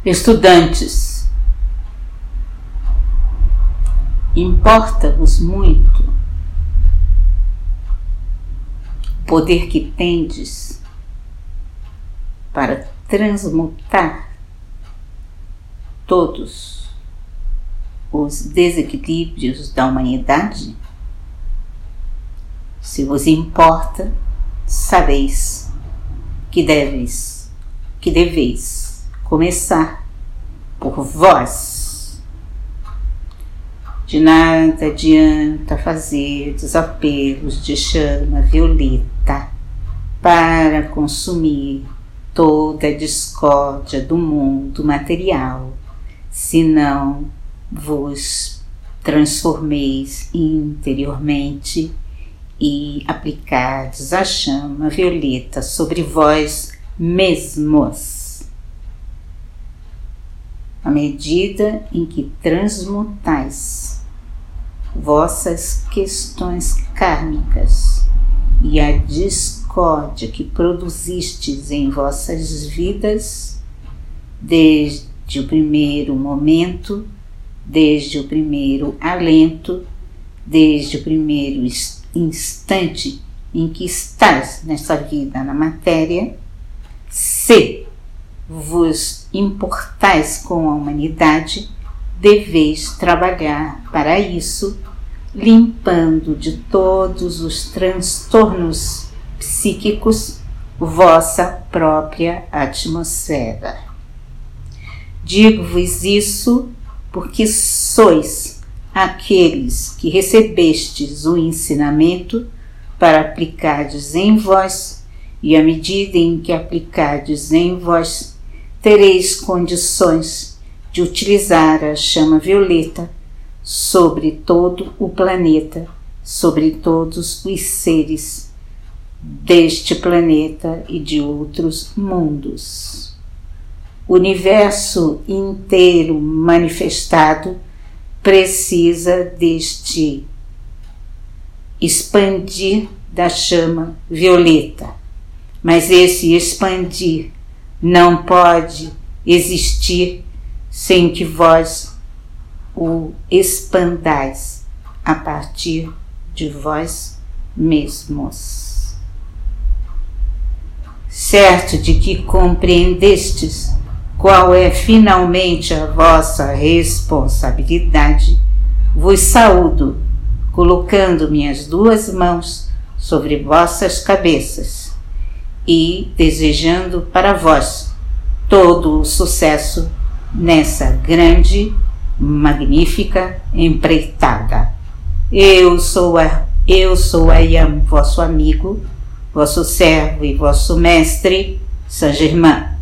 Estudantes, importa-vos muito o poder que tendes para transmutar todos os desequilíbrios da humanidade? Se vos importa, sabeis que deveis começar por vós. De nada adianta fazer desapelos de chama violeta para consumir toda a discórdia do mundo material, se não vos transformeis interiormente e aplicardes a chama violeta sobre vós mesmos. À medida em que transmutais vossas questões kármicas e a discórdia que produzistes em vossas vidas, desde o primeiro momento, desde o primeiro alento, desde o primeiro instante em que estás nessa vida na matéria, se vos importais com a humanidade, deveis trabalhar para isso, limpando de todos os transtornos psíquicos vossa própria atmosfera. Digo-vos isso porque sois aqueles que recebestes o ensinamento para aplicardes em vós, e à medida em que aplicardes em vós, tereis condições de utilizar a chama violeta sobre todo o planeta, sobre todos os seres deste planeta e de outros mundos. O universo inteiro manifestado precisa deste expandir da chama violeta, mas esse expandir não pode existir sem que vós o expandais a partir de vós mesmos. Certo de que compreendestes qual é finalmente a vossa responsabilidade, vos saúdo, colocando minhas duas mãos sobre vossas cabeças e desejando para vós todo o sucesso nessa grande, magnífica empreitada. Eu sou Ayam, vosso amigo, vosso servo e vosso mestre, Saint Germain.